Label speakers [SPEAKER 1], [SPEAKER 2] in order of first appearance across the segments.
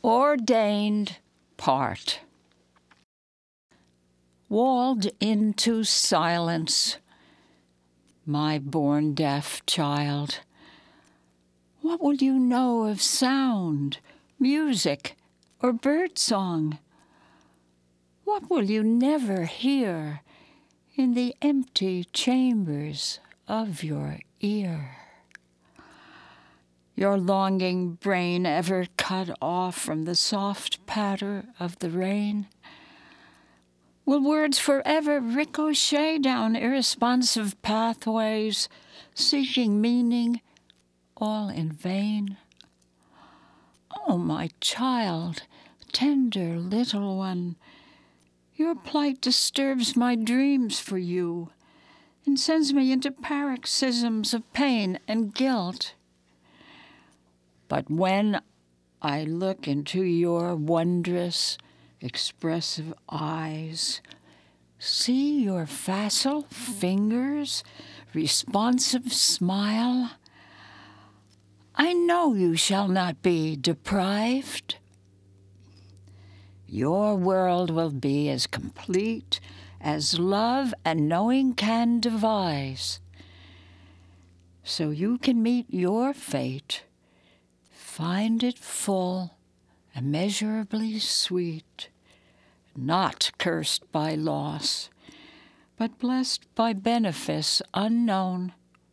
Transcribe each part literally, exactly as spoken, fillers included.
[SPEAKER 1] ordained part. Walled into silence, my born deaf child, what will you know of sound, music, or birdsong? What will you never hear in the empty chambers of your ear? Your longing brain ever cut off from the soft patter of the rain? Will words forever ricochet down irresponsive pathways, seeking meaning, all in vain? Oh, my child, tender little one, your plight disturbs my dreams for you and sends me into paroxysms of pain and guilt. But when I look into your wondrous, expressive eyes, see your facile fingers, responsive smile, I know you shall not be deprived. Your world will be as complete as love and knowing can devise. So you can meet your fate, find it full, immeasurably sweet, not cursed by loss, but blessed by benefice unknown.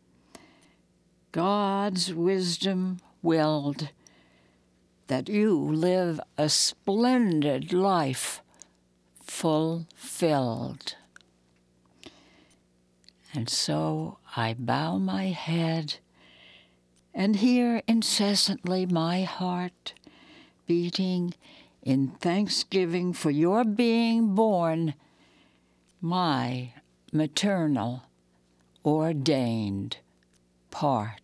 [SPEAKER 1] God's wisdom willed that you live a splendid life fulfilled. And so I bow my head and hear incessantly my heart beating in thanksgiving for your being born, my maternal ordained part.